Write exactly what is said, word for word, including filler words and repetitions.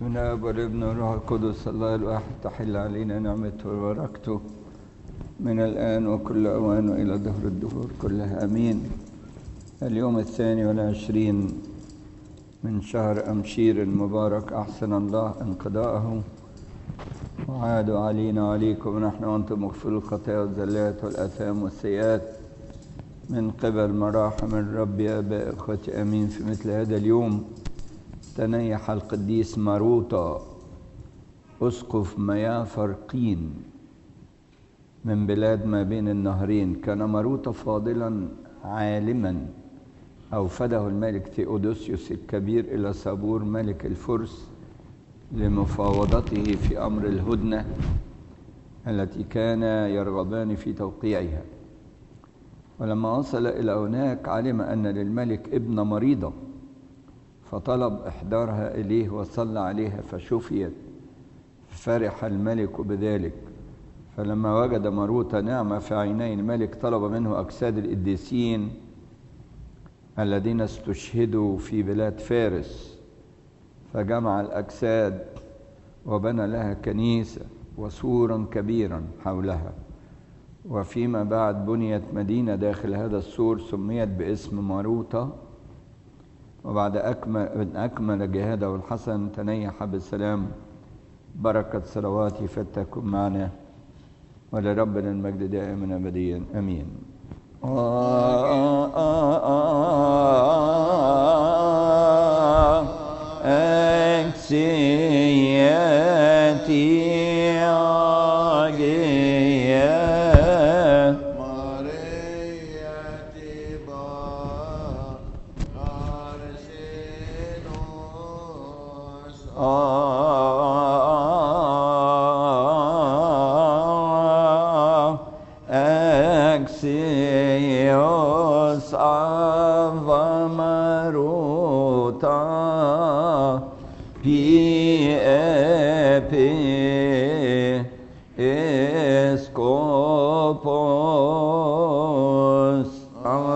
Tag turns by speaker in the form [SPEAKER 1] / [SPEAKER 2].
[SPEAKER 1] بسم الله والابن والروح القدس الله الواحد تحل علينا نعمته وبركته من الآن وكل أوان وإلى دهر الدهور كلها أمين. اليوم الثاني والعشرين من شهر أمشير المبارك، أحسن الله انقضاءه وعادوا علينا وعليكم ونحن وأنتم مغفر الخطايا والزلات والآثام والسيئات من قبل مراحم الرب يا آباء إخوتي أمين. في مثل هذا اليوم تنيح القديس ماروطة أسقف ميافرقين من بلاد ما بين النهرين. كان ماروطة فاضلا عالما أوفده الملك ثيودوسيوس الكبير إلى صابور ملك الفرس لمفاوضته في أمر الهدنة التي كان يرغبان في توقيعها. ولما وصل إلى هناك علم أن للملك ابن مريضة، فطلب إحضارها إليه وصلى عليها فشفيت، فرح الملك بذلك. فلما وجد ماروطة نعمة في عيني الملك طلب منه أجساد القديسين الذين استشهدوا في بلاد فارس، فجمع الأجساد وبنى لها كنيسة وسورا كبيرا حولها. وفيما بعد بنيت مدينة داخل هذا السور سميت باسم ماروطة. وبعد أكمل, أكمل جهاده الحسن تنيح بالسلام. بركة صلواتي فتكن معنا ولربنا المجد دائما أبديا أمين. أكسياتي Axios ava maruta pi epi